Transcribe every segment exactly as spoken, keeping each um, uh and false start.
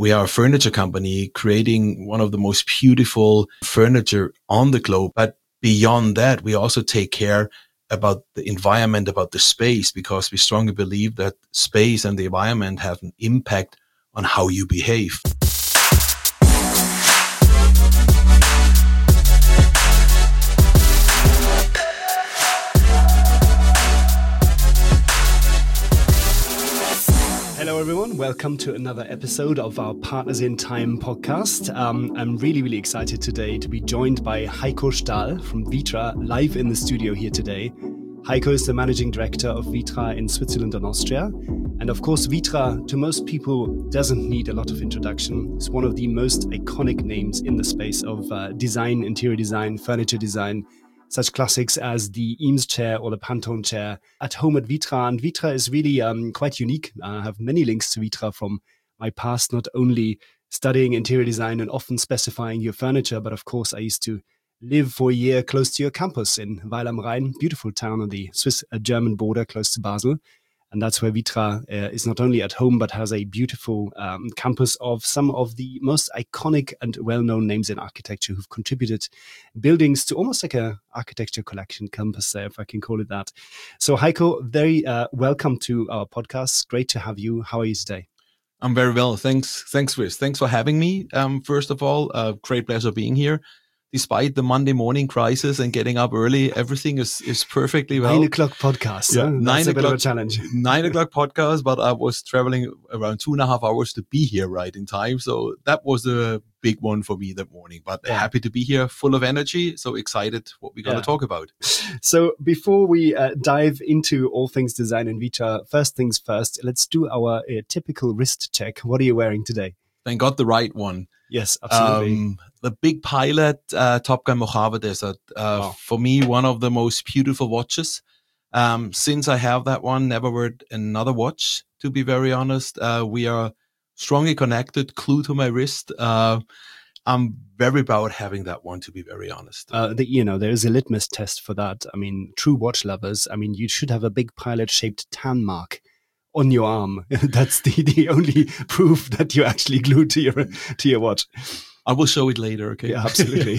We are a furniture company creating one of the most beautiful furniture on the globe. But beyond that, we also take care about the environment, about the space, because we strongly believe that space and the environment have an impact on how you behave. Hello everyone, welcome to another episode of our Partners in Time podcast. Um, I'm really, really excited today to be joined by Heiko Stahl from Vitra live in the studio here today. Heiko is the managing director of Vitra in Switzerland and Austria. And of course, Vitra, to most people, doesn't need a lot of introduction. It's one of the most iconic names in the space of uh, design, interior design, furniture design. Such classics as the Eames chair or the Pantone chair at home at Vitra. And Vitra is really um, quite unique. I have many links to Vitra from my past, not only studying interior design and often specifying your furniture, but of course I used to live for a year close to your campus in Weil am Rhein, beautiful town on the Swiss-German border close to Basel. And that's where Vitra uh, is not only at home, but has a beautiful um, campus of some of the most iconic and well-known names in architecture who've contributed buildings to almost like a architecture collection campus there, if I can call it that. So Heiko, very uh, welcome to our podcast. Great to have you. How are you today? I'm very well. Thanks. Thanks, Chris. Thanks for having me. Um, first of all, uh, great pleasure being here. Despite the Monday morning crisis and getting up early, everything is, is perfectly well. Nine o'clock podcast. Yeah, huh? nine That's a bit of o'clock, a challenge. Nine o'clock podcast, but I was traveling around two and a half hours to be here right in time. So that was a big one for me that morning. But yeah. Happy to be here, full of energy. So excited what we're going to yeah. talk about. So before we uh, dive into all things design and Vitra, first things first, let's do our uh, typical wrist check. What are you wearing today? Thank God the right one. Yes, absolutely. Um, the big Pilot uh, Top Gun Mojave Desert. Uh, wow. For me, one of the most beautiful watches. Um, since I have that one, never wear another watch, to be very honest. Uh, we are strongly connected, glued to my wrist. Uh, I'm very proud having that one, to be very honest. Uh, the, you know, there's a litmus test for that. I mean, true watch lovers, I mean, you should have a big Pilot-shaped tan mark on your arm. That's the, the only proof that you're actually glued to your to your watch. I will show it later, okay? Yeah, absolutely.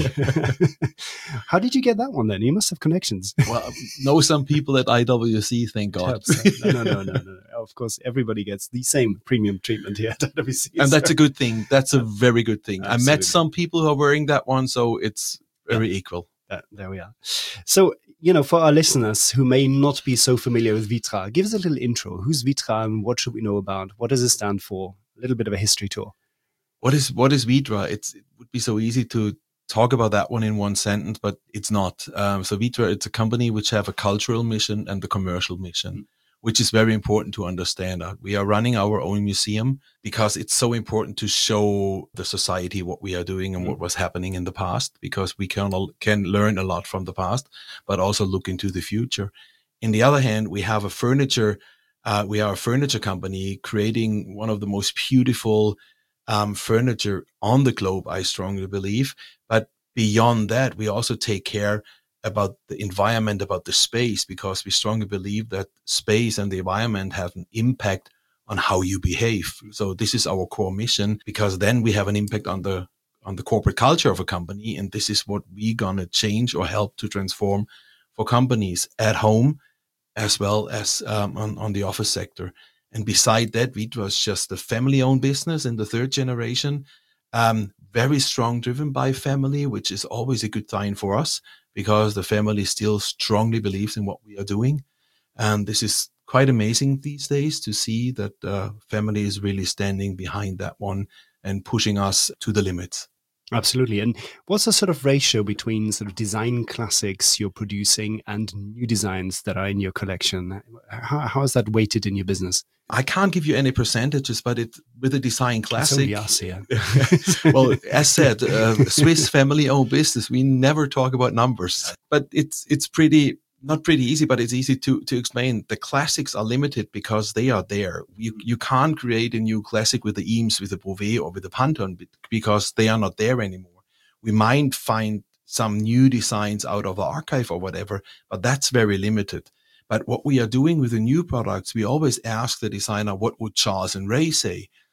How did you get that one then? You must have connections. Well, know some people at I W C, thank God. No, no, no, no, no. Of course, everybody gets the same premium treatment here at I W C. And so. That's a good thing. That's a very good thing. Absolutely. I met some people who are wearing that one, so it's very yeah. equal. Uh, there we are. So, you know, for our listeners who may not be so familiar with Vitra, give us a little intro. Who's Vitra and what should we know about? What does it stand for? A little bit of a history tour. What is what is Vitra? It's, it would be so easy to talk about that one in one sentence, but it's not. Um, so Vitra, it's a company which have a cultural mission and a commercial mission, mm-hmm. which is very important to understand. We are running our own museum because it's so important to show the society what we are doing and mm-hmm. what was happening in the past, because we can can learn a lot from the past, but also look into the future. On the other hand, we have a furniture. Uh, we are a furniture company creating one of the most beautiful Um, furniture on the globe, I strongly believe. But beyond that, we also take care about the environment, about the space, because we strongly believe that space and the environment have an impact on how you behave. So this is our core mission, because then we have an impact on the on the corporate culture of a company. And this is what we're going to change or help to transform for companies at home as well as um, on, on the office sector. And beside that, Vitra was just a family-owned business in the third generation, um, very strong, driven by family, which is always a good sign for us, because the family still strongly believes in what we are doing. And this is quite amazing these days to see that uh, family is really standing behind that one and pushing us to the limits. Absolutely. And what's the sort of ratio between sort of design classics you're producing and new designs that are in your collection? How, how is that weighted in your business? I can't give you any percentages, but it with a design classic. It's only us here. Well, as said, uh, Swiss family-owned business, we never talk about numbers, but it's it's pretty not pretty easy, but it's easy to to explain. The classics are limited because they are there. You you can't create a new classic with the Eames, with the Beauvais, or with the Pantone because they are not there anymore. We might find some new designs out of the archive or whatever, but that's very limited. But what we are doing with the new products, we always ask the designer, what would Charles and Ray say?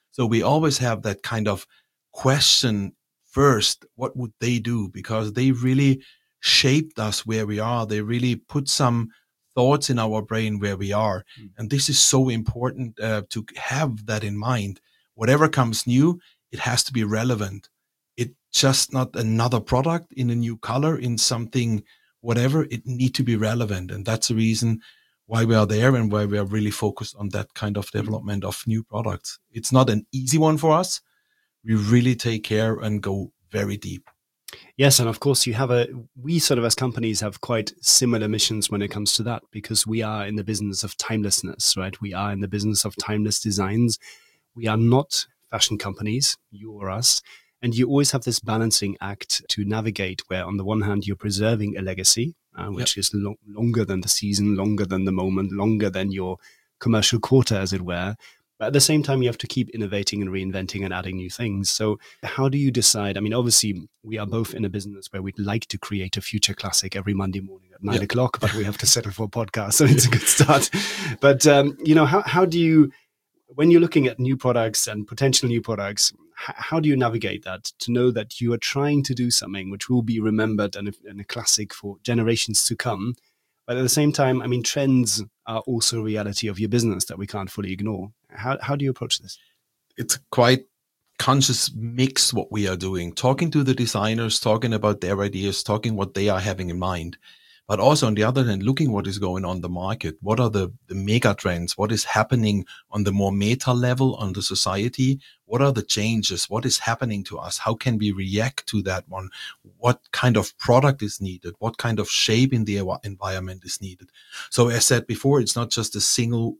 So we always have that kind of question first, what would they do? Because they really shaped us where we are. They really put some thoughts in our brain where we are. Mm. And this is so important uh, to have that in mind. Whatever comes new, it has to be relevant. It's just not another product in a new color, in something, whatever. It need to be relevant. And that's the reason why we are there and why we are really focused on that kind of development of new products. It's not an easy one for us. We really take care and go very deep. Yes, and of course you have a, we sort of as companies have quite similar missions when it comes to that, because we are in the business of timelessness, right? We are in the business of timeless designs. We are not fashion companies, you or us. And you always have this balancing act to navigate where on the one hand, you're preserving a legacy, uh, which yep. is lo- longer than the season, longer than the moment, longer than your commercial quarter, as it were. But at the same time, you have to keep innovating and reinventing and adding new things. So how do you decide? I mean, obviously, we are both in a business where we'd like to create a future classic every Monday morning at nine yep. o'clock, but we have to settle for a podcast. So it's a good start. But, um, you know, how, how do you, when you're looking at new products and potential new products, h- how do you navigate that to know that you are trying to do something which will be remembered and a, and a classic for generations to come? But at the same time, I mean, trends are also a reality of your business that we can't fully ignore. How how do you approach this? It's quite conscious mix what we are doing, talking to the designers, talking about their ideas, talking what they are having in mind. But also on the other hand, looking what is going on the market. What are the, the mega trends? What is happening on the more meta level on the society? What are the changes? What is happening to us? How can we react to that one? What kind of product is needed? What kind of shape in the environment is needed? So as said before, it's not just a single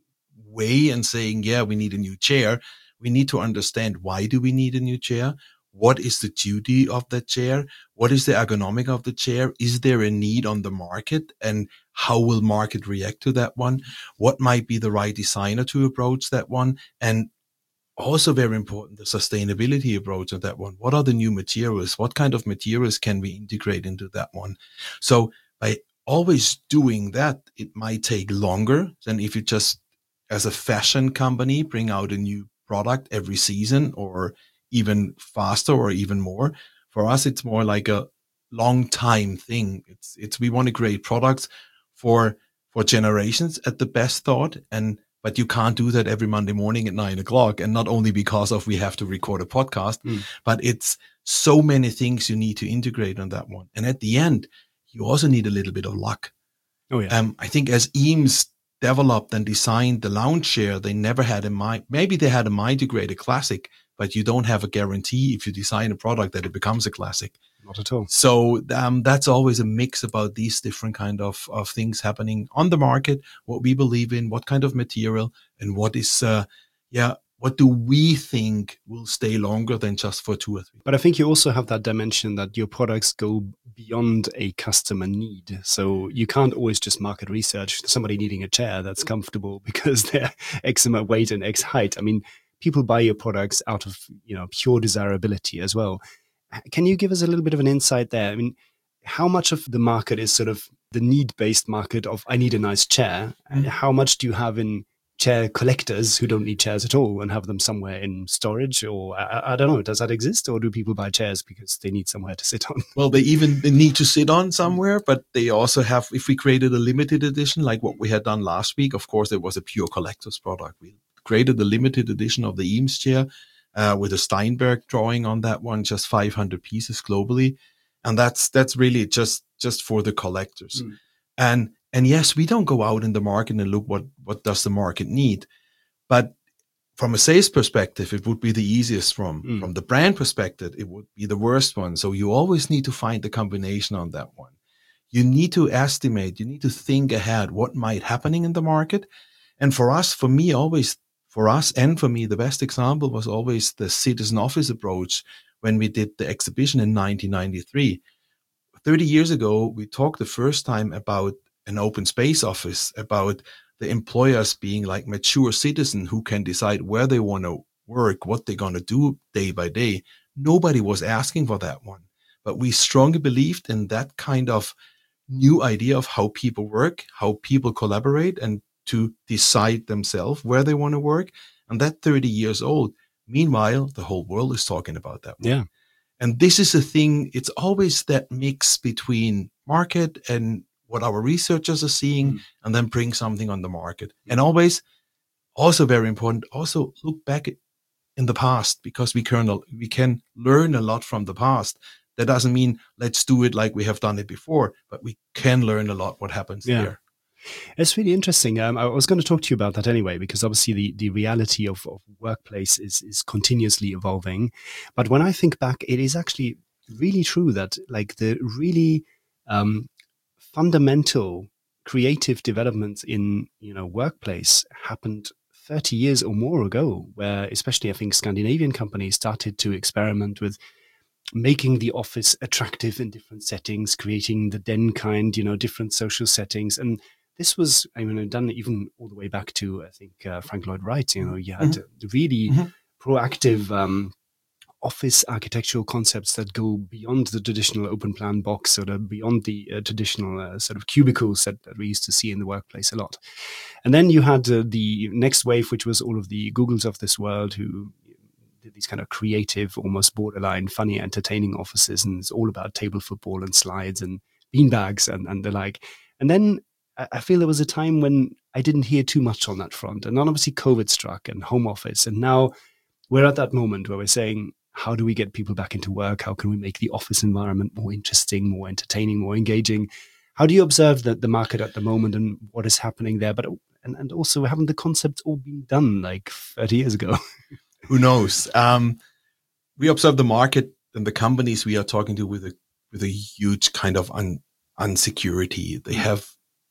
way and saying, yeah, we need a new chair. We need to understand, why do we need a new chair? What is the duty of that chair? What is the ergonomic of the chair? Is there a need on the market? And how will market react to that one? What might be the right designer to approach that one? And also very important, the sustainability approach of that one. What are the new materials? What kind of materials can we integrate into that one? So by always doing that, it might take longer than if you just, as a fashion company, bring out a new product every season, or even faster or even more. For us, it's more like a long time thing. It's, it's, we want to create products for, for generations at the best thought. And, but you can't do that every Monday morning at nine o'clock. And not only because of we have to record a podcast, mm. but it's so many things you need to integrate on that one. And at the end, you also need a little bit of luck. Oh yeah. Um, I think as Eames developed and designed the lounge chair, they never had in mind, maybe they had in mind to create a classic, but you don't have a guarantee if you design a product that it becomes a classic. Not at all. So um, that's always a mix about these different kind of, of things happening on the market, what we believe in, what kind of material, and what is, uh, yeah, what do we think will stay longer than just for two or three? But I think you also have that dimension that your products go beyond a customer need. So you can't always just market research somebody needing a chair that's comfortable because they're X amount weight and X height. I mean, people buy your products out of, you know, pure desirability as well. Can you give us a little bit of an insight there? I mean, how much of the market is sort of the need-based market of I need a nice chair? And how much do you have in chair collectors who don't need chairs at all and have them somewhere in storage? Or I, I don't know, does that exist? Or do people buy chairs because they need somewhere to sit on? Well, they even they need to sit on somewhere, but they also have, if we created a limited edition, like what we had done last week, of course, it was a pure collector's product. We created a limited edition of the Eames chair uh, with a Steinberg drawing on that one, just five hundred pieces globally. And that's, that's really just, just for the collectors. Mm. And, And yes, we don't go out in the market and look what, what does the market need. But from a sales perspective, it would be the easiest. From, mm. from the brand perspective, it would be the worst one. So you always need to find the combination on that one. You need to estimate, you need to think ahead what might happening in the market. And for us, for me, always, for us and for me, the best example was always the citizen office approach when we did the exhibition in nineteen ninety-three. thirty years ago, we talked the first time about an open space office, about the employers being like mature citizens who can decide where they want to work, what they're going to do day by day. Nobody was asking for that one, but we strongly believed in that kind of new idea of how people work, how people collaborate, and to decide themselves where they want to work. And that thirty years old, Meanwhile, the whole world is talking about that one. Yeah. And this is a thing, it's always that mix between market and what our researchers are seeing, mm. and then bring something on the market. Mm. And always, also very important, also look back in the past, because we can, we can learn a lot from the past. That doesn't mean let's do it like we have done it before, but we can learn a lot what happens yeah. there. It's really interesting. Um, I was going to talk to you about that anyway, because obviously the, the reality of, of workplace is, is continuously evolving. But when I think back, it is actually really true that like the really um, fundamental creative developments in, you know, workplace happened thirty years or more ago, where especially I think Scandinavian companies started to experiment with making the office attractive in different settings, creating the den kind, you know, different social settings. And this was, I mean, done even all the way back to, I think, uh, Frank Lloyd Wright. You know, you had mm-hmm. really mm-hmm. proactive um, office architectural concepts that go beyond the traditional open plan box, sort of beyond the uh, traditional uh, sort of cubicles that, that we used to see in the workplace a lot. And then you had uh, the next wave, which was all of the Googles of this world who did these kind of creative, almost borderline funny, entertaining offices. And it's all about table football and slides and beanbags and, and the like. And then I feel there was a time when I didn't hear too much on that front. And then obviously COVID struck and home office. And now we're at that moment where we're saying, how do we get people back into work? How can we make the office environment more interesting, more entertaining, more engaging? How do you observe the, the market at the moment and what is happening there? But and, and also, haven't the concepts all been done like thirty years ago? Who knows? Um, we observe the market and the companies we are talking to with a with a huge kind of un, unsecurity. They have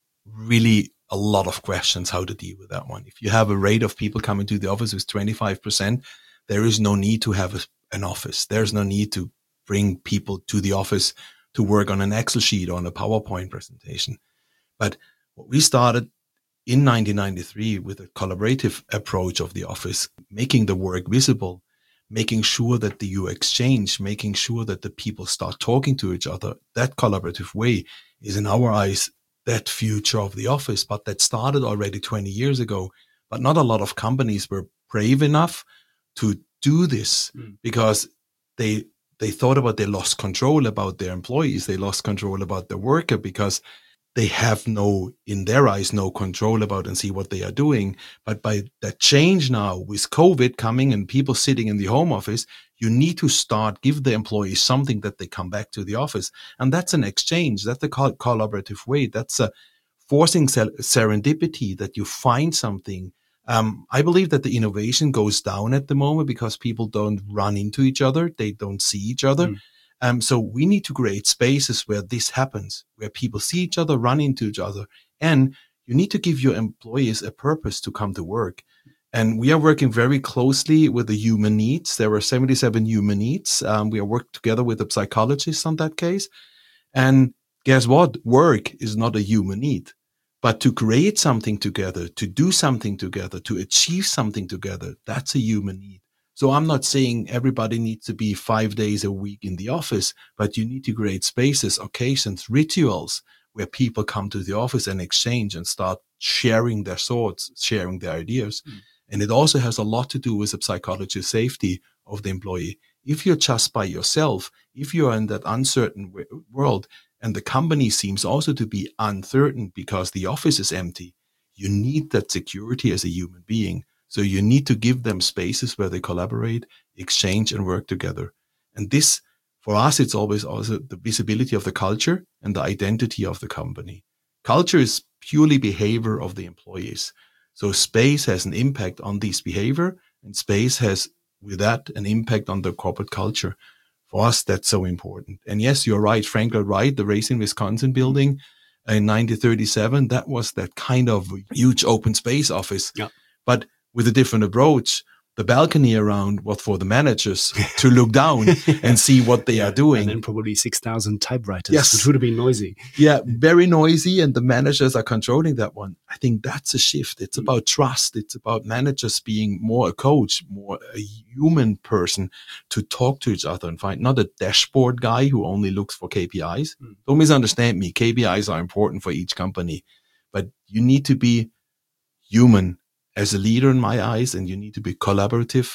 really a lot of questions how to deal with that one. If you have a rate of people coming to the office with twenty-five percent, there is no need to have a, an office. There's no need to bring people to the office to work on an Excel sheet or on a PowerPoint presentation. But what we started in nineteen ninety-three with a collaborative approach of the office, making the work visible, making sure that the you exchange, making sure that the people start talking to each other, that collaborative way is in our eyes that future of the office, but that started already twenty years ago. But not a lot of companies were brave enough to do this mm. because they they thought about they lost control about their employees. They lost control about their worker because they have no, in their eyes, no control about and see what they are doing. But by that change now with COVID coming and people sitting in the home office, you need to start give the employees something that they come back to the office. And that's an exchange. That's a co- collaborative way. That's a forcing ser- serendipity that you find something. Um, I believe that the innovation goes down at the moment because people don't run into each other. They don't see each other. Mm. Um, so we need to create spaces where this happens, where people see each other, run into each other. And you need to give your employees a purpose to come to work. And we are working very closely with the human needs. There were seventy-seven human needs. Um, we are working together with a psychologist on that case. And guess what? Work is not a human need. But to create something together, to do something together, to achieve something together, that's a human need. So I'm not saying everybody needs to be five days a week in the office, but you need to create spaces, occasions, rituals where people come to the office and exchange and start sharing their thoughts, sharing their ideas. Mm. And it also has a lot to do with the psychological safety of the employee. If you're just by yourself, if you're in that uncertain w- world, and the company seems also to be uncertain because the office is empty, you need that security as a human being. So you need to give them spaces where they collaborate, exchange, and work together. And this, for us, it's always also the visibility of the culture and the identity of the company. Culture is purely behavior of the employees. So space has an impact on this behavior, and space has, with that, an impact on the corporate culture. For us, that's so important. And yes, you're right, Frank Lloyd Wright, the Racine, Wisconsin building in nineteen thirty-seven, that was that kind of huge open space office. Yeah. But with a different approach, the balcony around was for the managers to look down and see what they yeah, are doing. And then probably six thousand typewriters, yes. which would have been noisy. Yeah, very noisy, and the managers are controlling that one. I think that's a shift. It's mm. about trust. It's about managers being more a coach, more a human person to talk to each other and find not a dashboard guy who only looks for K P Is. Mm. Don't misunderstand me. K P Is are important for each company, but you need to be human as a leader in my eyes, and you need to be collaborative.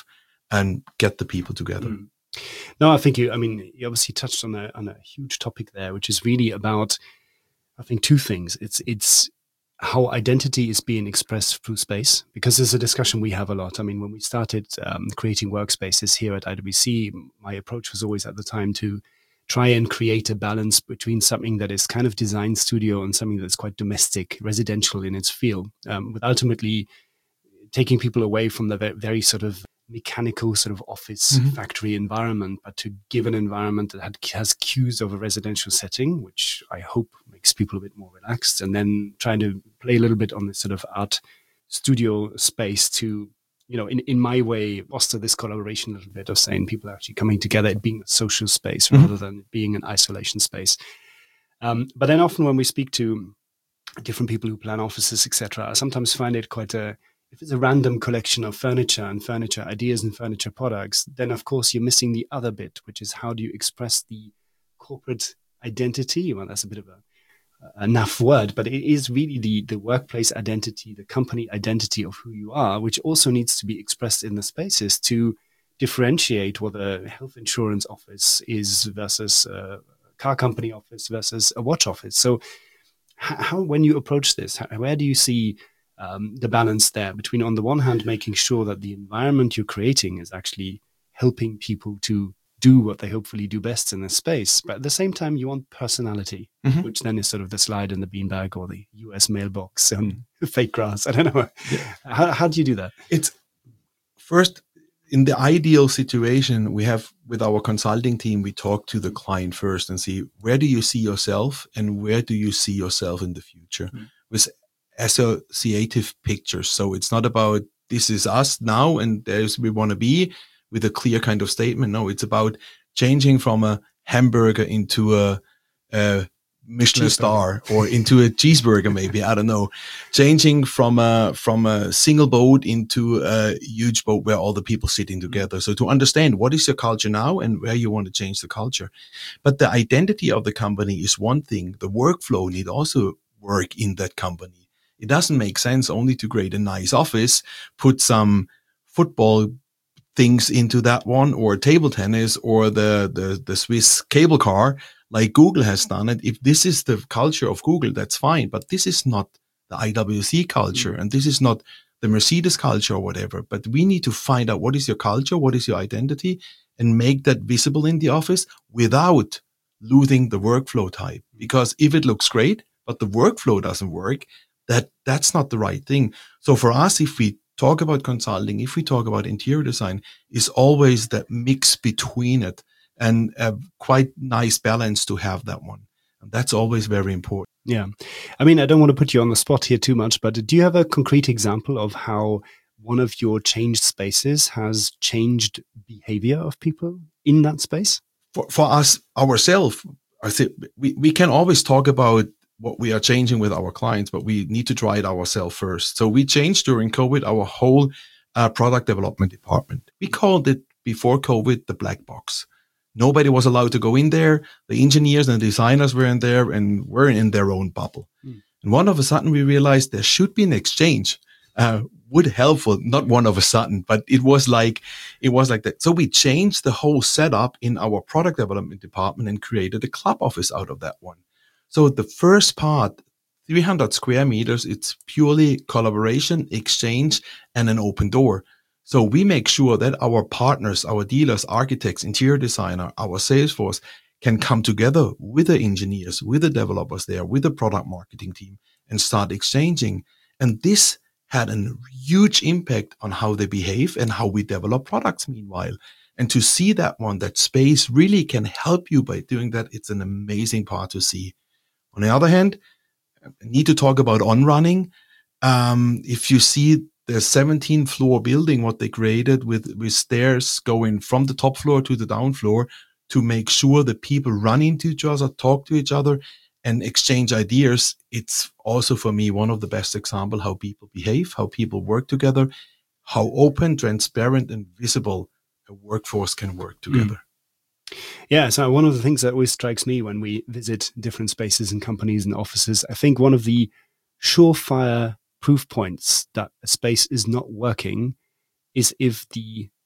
and get the people together. Mm. No, I think you, I mean, you obviously touched on a, on a huge topic there, which is really about, I think, two things. It's, it's how identity is being expressed through space, because there's a discussion we have a lot. I mean, when we started um, creating workspaces here at I W C, my approach was always at the time to try and create a balance between something that is kind of design studio and something that's quite domestic, residential in its feel, um, with ultimately taking people away from the very, very sort of mechanical sort of office mm-hmm. factory environment, but to give an environment that had, has cues of a residential setting, which I hope makes people a bit more relaxed, and then trying to play a little bit on this sort of art studio space to, you know, in, in my way, foster this collaboration a little bit of saying people are actually coming together, it being a social space mm-hmm. rather than being an isolation space. Um, but then often when we speak to different people who plan offices, et cetera, I sometimes find it quite a, if it's a random collection of furniture and furniture ideas and furniture products, then of course you're missing the other bit, which is how do you express the corporate identity? Well, that's a bit of a, a naff word, but it is really the, the workplace identity, the company identity of who you are, which also needs to be expressed in the spaces to differentiate what a health insurance office is versus a car company office versus a watch office. So how, when you approach this, how, where do you see Um, the balance there between, on the one hand, making sure that the environment you're creating is actually helping people to do what they hopefully do best in this space, but at the same time you want personality, mm-hmm. which then is sort of the slide in the beanbag or the U S mailbox and fake grass. I don't know. Yeah. How, how do you do that? It's first, in the ideal situation we have with our consulting team, we talk to the client first and see, where do you see yourself and where do you see yourself in the future? Mm-hmm. With associative pictures. So it's not about this is us now and there's we want to be with a clear kind of statement. No, it's about changing from a hamburger into a, a Michelin star or into a cheeseburger, maybe. I don't know. Changing from a from a single boat into a huge boat where all the people sitting together. So to understand what is your culture now and where you want to change the culture. But the identity of the company is one thing. The workflow need also work in that company. It doesn't make sense only to create a nice office, put some football things into that one, or table tennis, or the, the, the Swiss cable car, like Google has done it. If this is the culture of Google, that's fine. But this is not the I W C culture, mm-hmm. and this is not the Mercedes culture or whatever. But we need to find out what is your culture, what is your identity, and make that visible in the office without losing the workflow type. Because if it looks great, but the workflow doesn't work, that that's not the right thing. So for us, if we talk about consulting, if we talk about interior design, is always that mix between it and a quite nice balance to have that one. And that's always very important. Yeah. I mean, I don't want to put you on the spot here too much, but do you have a concrete example of how one of your changed spaces has changed behavior of people in that space? For, for us, ourselves, I think we, we can always talk about what we are changing with our clients, but we need to try it ourselves first. So we changed during COVID our whole uh, product development department. We called it before COVID the black box. Nobody was allowed to go in there. The engineers and the designers were in there and were in their own bubble. Mm. And one of a sudden we realized there should be an exchange. Uh, would helpful, not one of a sudden, but it was like, it was like that. So we changed the whole setup in our product development department and created a club office out of that one. So the first part, three hundred square meters, it's purely collaboration, exchange, and an open door. So we make sure that our partners, our dealers, architects, interior designer, our sales force can come together with the engineers, with the developers there, with the product marketing team and start exchanging. And this had a huge impact on how they behave and how we develop products meanwhile. And to see that one, that space really can help you by doing that. It's an amazing part to see. On the other hand, I need to talk about on-running. Um, if you see the seventeen floor building, what they created with, with stairs going from the top floor to the down floor to make sure that people run into each other, talk to each other and exchange ideas. It's also for me one of the best examples how people behave, how people work together, how open, transparent and visible a workforce can work together. Mm. Yeah, so one of the things that always strikes me when we visit different spaces and companies and offices, I think one of the surefire proof points that a space is not working is if the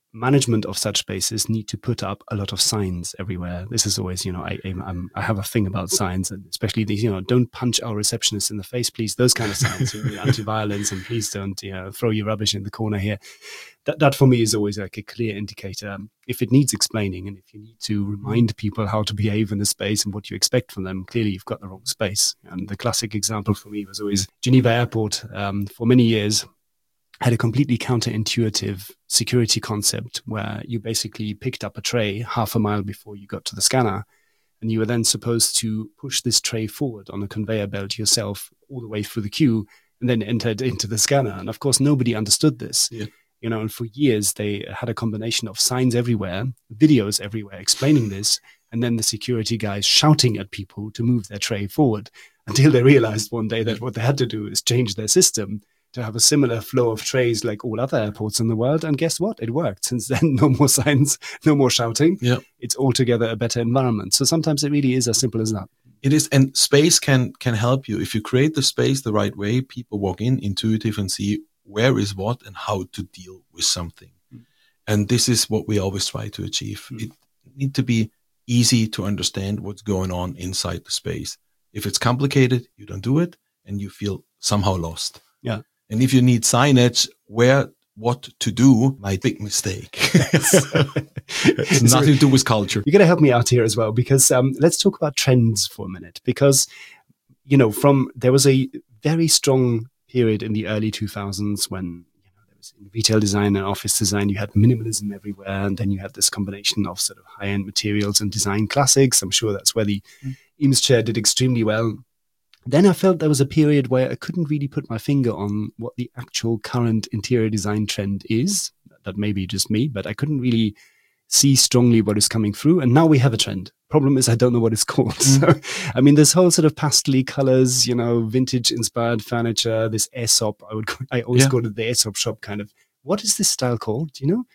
management of such spaces need to put up a lot of signs everywhere. This is always, you know, I I'm, I have a thing about signs, and especially these, you know, don't punch our receptionists in the face, please. Those kind of signs, you know, anti-violence, and please don't, you know, throw your rubbish in the corner here. That, that for me is always like a clear indicator. If it needs explaining, and if you need to remind people how to behave in a space and what you expect from them, clearly you've got the wrong space. And the classic example for me was always Geneva Airport. Um, for many years, had a completely counterintuitive security concept where you basically picked up a tray half a mile before you got to the scanner, and you were then supposed to push this tray forward on a conveyor belt yourself all the way through the queue and then enter it into the scanner. And of course, nobody understood this. Yeah. You know, and for years they had a combination of signs everywhere, videos everywhere explaining this, and then the security guys shouting at people to move their tray forward, until they realized one day that what they had to do is change their system to have a similar flow of trays like all other airports in the world. And guess what? It worked. Since then, no more signs, no more shouting. Yeah. It's altogether a better environment. So sometimes it really is as simple as that. It is. And space can can help you. If you create the space the right way, people walk in intuitive and see where is what and how to deal with something. Mm. And this is what we always try to achieve. Mm. It needs to be easy to understand what's going on inside the space. If it's complicated, you don't do it and you feel somehow lost. Yeah. And if you need signage where what to do, my big mistake. So, it's nothing to do with culture. You're going to help me out here as well, because um, let's talk about trends for a minute. Because, you know, from there was a very strong period in the early two thousands when, you know, there was in retail design and office design, you had minimalism everywhere, and then you had this combination of sort of high-end materials and design classics. I'm sure that's where the mm. Eames chair did extremely well. Then I felt there was a period where I couldn't really put my finger on what the actual current interior design trend is. That may be just me, but I couldn't really see strongly what is coming through. And now we have a trend. Problem is, I don't know what it's called. Mm. So, I mean, this whole sort of pastel colors, you know, vintage inspired furniture, this Aesop, I would, I always yeah. go to the Aesop shop kind of. What is this style called? Do you know?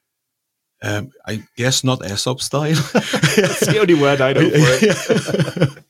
Um, I guess not Aesop style. That's the only word I know for it.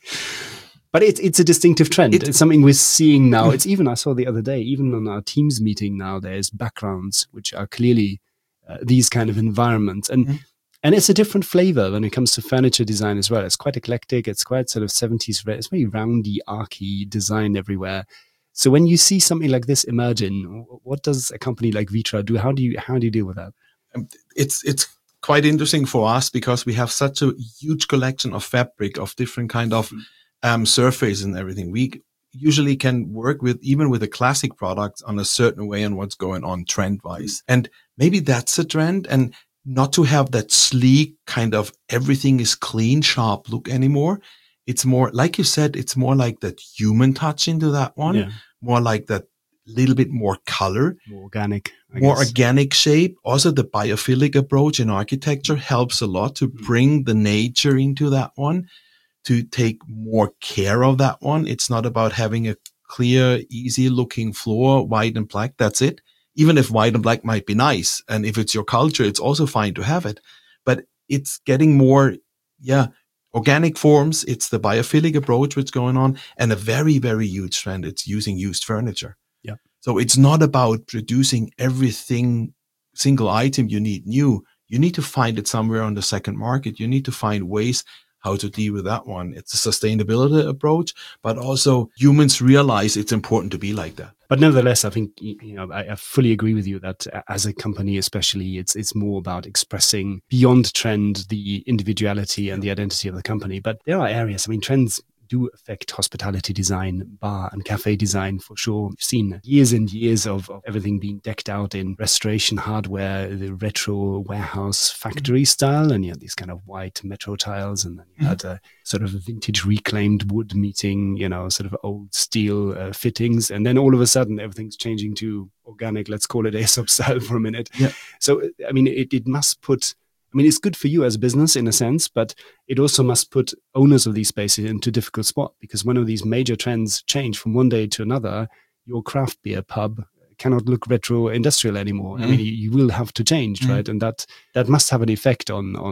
But it's it's a distinctive trend. It, it's something we're seeing now. It's even, I saw the other day, even on our Teams meeting now, there's backgrounds which are clearly uh, these kind of environments. And mm. and it's a different flavor when it comes to furniture design as well. It's quite eclectic. It's quite sort of seventies. It's very roundy, archy design everywhere. So when you see something like this emerging, what does a company like Vitra do? How do you how do you deal with that? It's it's quite interesting for us because we have such a huge collection of fabric, of different kind of mm. Um, surface and everything. We usually can work with, even with a classic product, on a certain way on what's going on trend wise. And maybe that's a trend, and not to have that sleek kind of everything is clean, sharp look anymore. It's more, like you said, it's more like that human touch into that one, yeah. more like that little bit more color, more organic, I more guess. organic shape. Also, the biophilic approach in architecture helps a lot to mm. bring the nature into that one, to take more care of that one. It's not about having a clear, easy looking floor, white and black. That's it. Even if white and black might be nice. And if it's your culture, it's also fine to have it. But it's getting more, yeah, organic forms. It's the biophilic approach which is going on. And a very, very huge trend. It's using used furniture. Yeah. So it's not about producing everything, single item you need new. You need to find it somewhere on the second market. You need to find ways how to deal with that one. It's a sustainability approach, but also humans realize it's important to be like that. But nevertheless, I think, you know, I, I fully agree with you that as a company, especially, it's it's more about expressing beyond trend the individuality and the identity of the company. But there are areas, I mean, trends do affect hospitality design, bar and cafe design for sure. We've seen years and years of, of everything being decked out in restoration hardware, the retro warehouse factory style, and you had these kind of white metro tiles, and then you had a sort of vintage reclaimed wood meeting, you know, sort of old steel uh, fittings, and then all of a sudden everything's changing to organic, let's call it Aesop style for a minute. Yeah. So, I mean, it, it must put I mean, it's good for you as a business in a sense, but it also must put owners of these spaces into a difficult spot, because when of these major trends change from one day to another, your craft beer pub cannot look retro industrial anymore. Mm. I mean, you, you will have to change, mm. right? And that that must have an effect on on you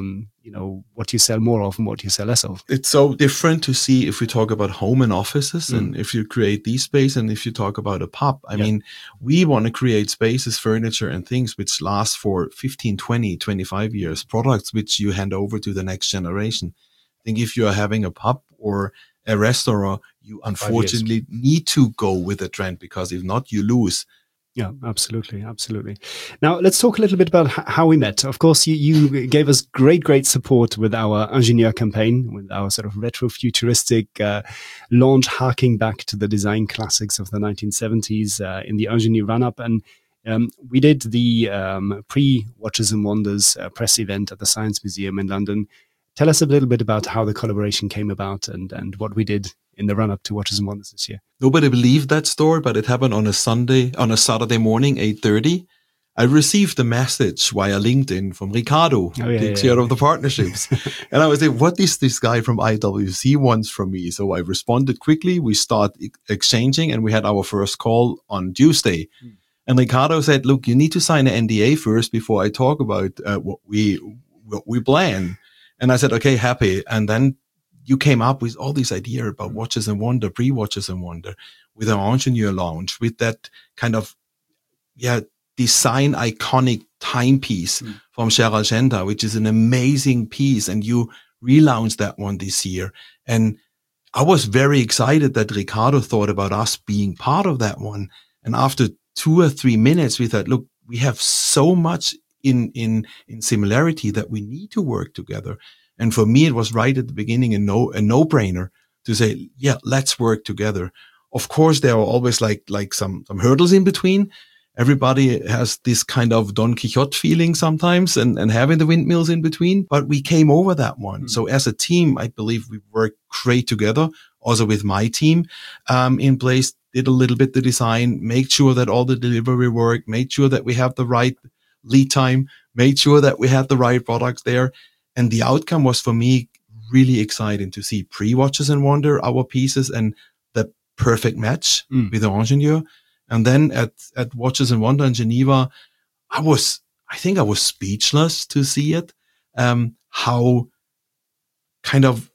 you know, what you sell more of and what you sell less of. It's so different to see if we talk about home and offices mm. and if you create these space and if you talk about a pub. I yeah. mean, we want to create spaces, furniture and things which last for fifteen, twenty, twenty-five years, products which you hand over to the next generation. I think if you are having a pub or a restaurant, you unfortunately need to go with the trend, because if not, you lose. Yeah, absolutely. Absolutely. Now, let's talk a little bit about h- how we met. Of course, you, you gave us great, great support with our Ingenieur campaign, with our sort of retro-futuristic uh, launch, harking back to the design classics of the nineteen seventies uh, in the Ingenieur run-up. And um, we did the um, pre-Watches and Wonders uh, press event at the Science Museum in London. Tell us a little bit about how the collaboration came about and, and what we did in the run-up to Watches and Wonders this year. Nobody believed that story, but it happened on a Sunday, on a Saturday morning, eight thirty. I received a message via LinkedIn from Ricardo, oh, yeah, the yeah, chair yeah. of the partnerships. And I was like, what is this guy from I W C wants from me? So I responded quickly. We started exchanging and we had our first call on Tuesday. Hmm. And Ricardo said, look, you need to sign an N D A first before I talk about uh, what we what we plan. And I said, okay, happy. And then you came up with all these ideas about Watches and Wonder, pre-Watches and Wonder, with our Ingenieur Lounge, with that kind of, yeah, design iconic timepiece mm. from Gerald Genta, which is an amazing piece. And you relaunched that one this year. And I was very excited that Ricardo thought about us being part of that one. And after two or three minutes, we thought, look, we have so much in, in, in similarity that we need to work together. And for me, it was right at the beginning, a no, a no-brainer to say, yeah, let's work together. Of course, there are always like, like some, some hurdles in between. Everybody has this kind of Don Quixote feeling sometimes and, and having the windmills in between, but we came over that one. Mm-hmm. So as a team, I believe we worked great together. Also with my team, um, in place, did a little bit the design, made sure that all the delivery worked, made sure that we have the right lead time, made sure that we had the right products there. And the outcome was for me really exciting to see pre-Watches and Wonder, our pieces, and the perfect match mm. with the Ingenieur. And then at, at Watches and Wonder in Geneva, I was, I think I was speechless to see it. Um, how kind of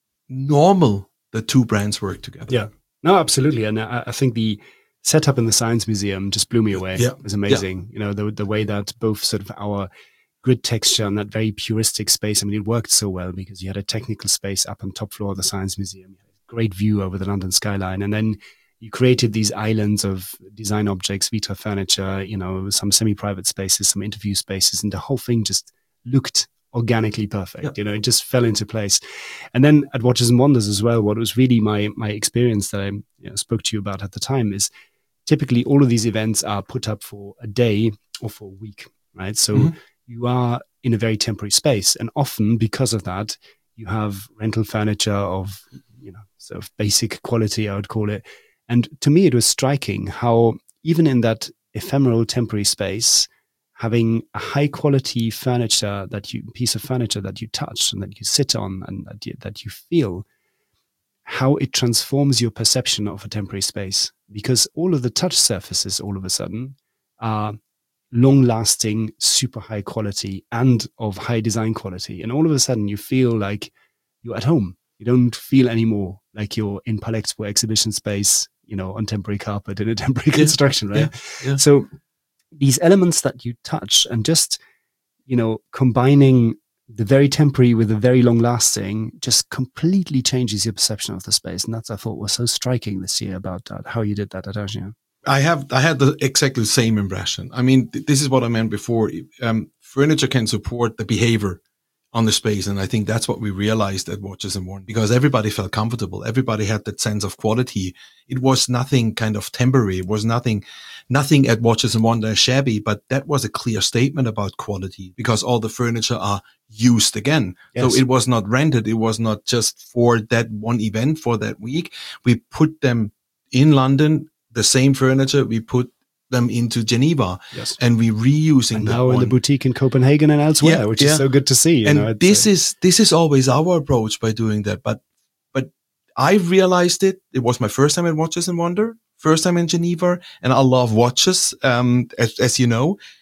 normal the two brands work together. Yeah, no, absolutely. And I, I think the setup in the Science Museum just blew me away. Yeah. It was amazing. Yeah. You know, the, the way that both sort of our grid texture and that very puristic space. I mean, it worked so well because you had a technical space up on top floor of the Science Museum. You had a great view over the London skyline. And then you created these islands of design objects, Vitra furniture, you know, some semi-private spaces, some interview spaces, and the whole thing just looked organically perfect. Yeah. You know, it just fell into place. And then at Watches and Wonders as well, what was really my my experience that I you know, spoke to you about at the time is typically all of these events are put up for a day or for a week, right? So mm-hmm. you are in a very temporary space. And often because of that, you have rental furniture of, you know, sort of basic quality, I would call it. And to me, it was striking how even in that ephemeral temporary space, having a high quality furniture that you, piece of furniture that you touch and that you sit on and that you, that you feel, how it transforms your perception of a temporary space. Because all of the touch surfaces all of a sudden are long lasting, super high quality and of high design quality. And all of a sudden you feel like you're at home. You don't feel anymore like you're in Palexpo exhibition space, you know, on temporary carpet in a temporary yeah. construction, right? Yeah. Yeah. So these elements that you touch and just, you know, combining the very temporary with the very long lasting just completely changes your perception of the space. And that's, I thought, was so striking this year about that, how you did that at Ingenieur. I have, I had the exactly the same impression. I mean, th- this is what I meant before. Um, furniture can support the behavior on the space. And I think that's what we realized at Watches and Wonder, because everybody felt comfortable. Everybody had that sense of quality. It was nothing kind of temporary. It was nothing, nothing at Watches and Wonder shabby, but that was a clear statement about quality because all the furniture are used again. Yes. So it was not rented. It was not just for that one event for that week. We put them in London, the same furniture. We put them into Geneva, yes. and we reusing and that now one. in the boutique in Copenhagen and elsewhere, yeah, which yeah. is so good to see. You and know, this uh, is this is always our approach by doing that. But but I realized it. It was my first time at Watches and Wonder, first time in Geneva, and I love watches, um, as, as you know.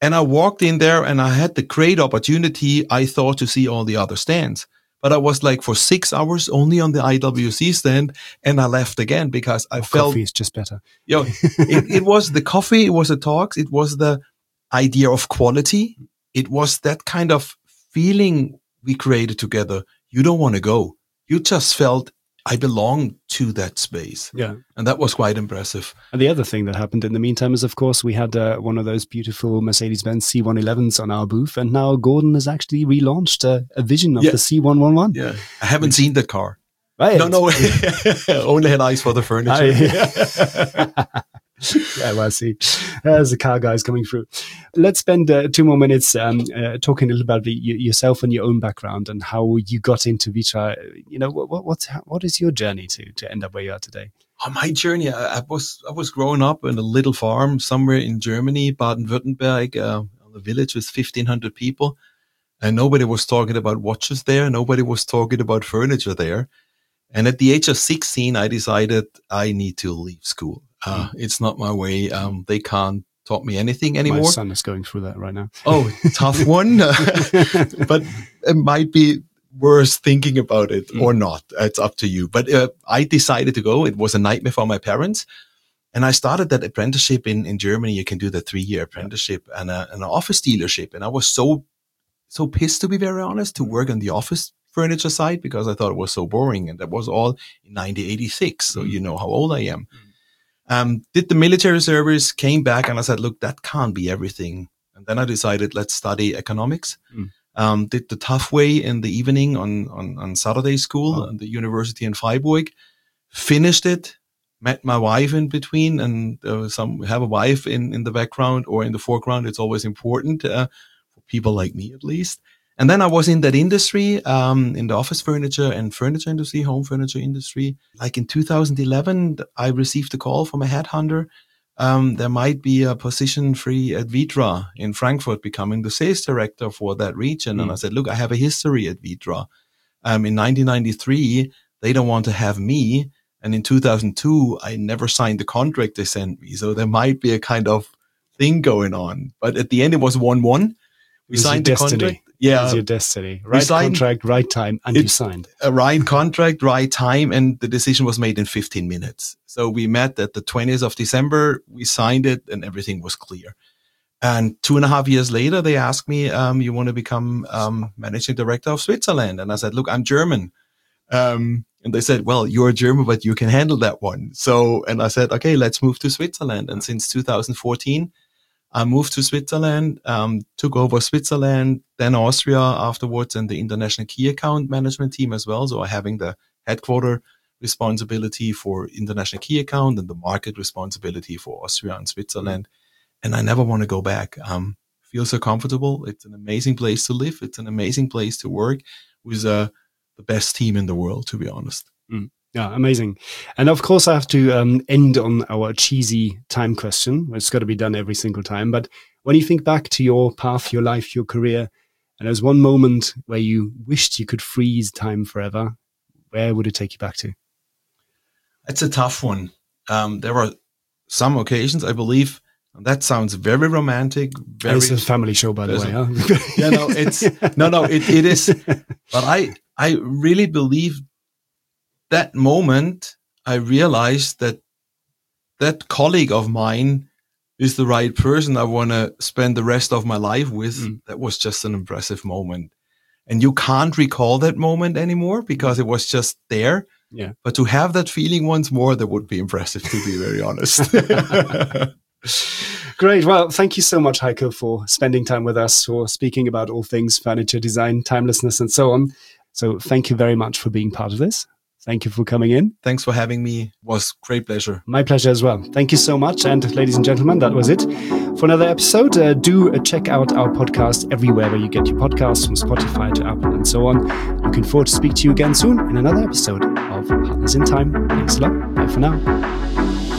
And I walked in there and I had the great opportunity, I thought, to see all the other stands. But I was like for six hours only on the I W C stand, and I left again because I oh, felt coffee is just better. You know, it, it was the coffee, it was the talks, it was the idea of quality. It was that kind of feeling we created together. You don't want to go. You just felt I belong to that space. Yeah. And that was quite impressive. And the other thing that happened in the meantime is, of course, we had uh, one of those beautiful Mercedes-Benz C one elevens on our booth. And now Gordon has actually relaunched a, a vision of yeah. the C one eleven. Yeah. I haven't Which, seen that car. Right. No, no. Only had eyes for the furniture. I, yeah, well, I see. There's the car guys coming through. Let's spend uh, two more minutes um, uh, talking a little about the, yourself and your own background and how you got into Vitra. You know, what what's, what is your journey to to end up where you are today? Oh, my journey, I, I was I was growing up in a little farm somewhere in Germany, Baden-Württemberg, uh, a village with fifteen hundred people, and nobody was talking about watches there. Nobody was talking about furniture there. And at the age of sixteen, I decided I need to leave school. Uh, mm. It's not my way. Um, they can't taught me anything anymore. My son is going through that right now. Oh, tough one. But it might be worth thinking about it mm. or not. It's up to you. But uh, I decided to go. It was a nightmare for my parents. And I started that apprenticeship in, in Germany. You can do the three-year apprenticeship and, a, and an office dealership. And I was so, so pissed, to be very honest, to work on the office furniture side because I thought it was so boring. And that was all in nineteen eighty-six. So mm. you know how old I am. Mm. Um, did the military service, came back, and I said, look, that can't be everything. And then I decided, let's study economics. Mm. Um, did the tough way in the evening on, on, on Saturday school oh. at the university in Freiburg. Finished it, met my wife in between, and uh, some have a wife in, in the background or in the foreground. It's always important uh, for people like me, at least. And then I was in that industry, um, in the office furniture and furniture industry, home furniture industry. Like in two thousand eleven, I received a call from a headhunter. Um, there might be a position free at Vitra in Frankfurt, becoming the sales director for that region. Mm. And I said, look, I have a history at Vitra. Um, in nineteen ninety-three, they don't want to have me. And in two thousand two, I never signed the contract they sent me. So there might be a kind of thing going on. But at the end, it was one one. We signed the contract. Yeah, it's your destiny. Right signed, contract, right time, and you signed. A right contract, right time, and the decision was made in fifteen minutes. So we met at the twentieth of December. We signed it, and everything was clear. And two and a half years later, they asked me, um, "You want to become um, managing director of Switzerland?" And I said, "Look, I'm German." Um, and they said, "Well, you're German, but you can handle that one." So, and I said, "Okay, let's move to Switzerland." And since two thousand fourteen. I moved to Switzerland, um, took over Switzerland, then Austria afterwards, and the international key account management team as well. So having the headquarter responsibility for international key account and the market responsibility for Austria and Switzerland. And I never want to go back. Um, feel so comfortable. It's an amazing place to live. It's an amazing place to work with uh, the best team in the world, to be honest. Mm. Yeah, amazing. And of course, I have to um, end on our cheesy time question. It's got to be done every single time. But when you think back to your path, your life, your career, and there's one moment where you wished you could freeze time forever, where would it take you back to? It's a tough one. Um, there are some occasions, I believe, and that sounds very romantic. Very, it's a family show, by the way. Huh? Yeah, no, it's no, no, it, it is. But I, I really believe. That moment, I realized that that colleague of mine is the right person I want to spend the rest of my life with. Mm. That was just an impressive moment. And you can't recall that moment anymore because it was just there. Yeah. But to have that feeling once more, that would be impressive, to be very honest. Great. Well, thank you so much, Heiko, for spending time with us, for speaking about all things furniture design, timelessness, and so on. So thank you very much for being part of this. Thank you for coming in. Thanks for having me. It was a great pleasure. My pleasure as well. Thank you so much. And ladies and gentlemen, that was it for another episode. Uh, do uh, check out our podcast everywhere where you get your podcasts, from Spotify to Apple and so on. Looking forward to speak to you again soon in another episode of Partners in Time. Thanks a lot. Bye for now.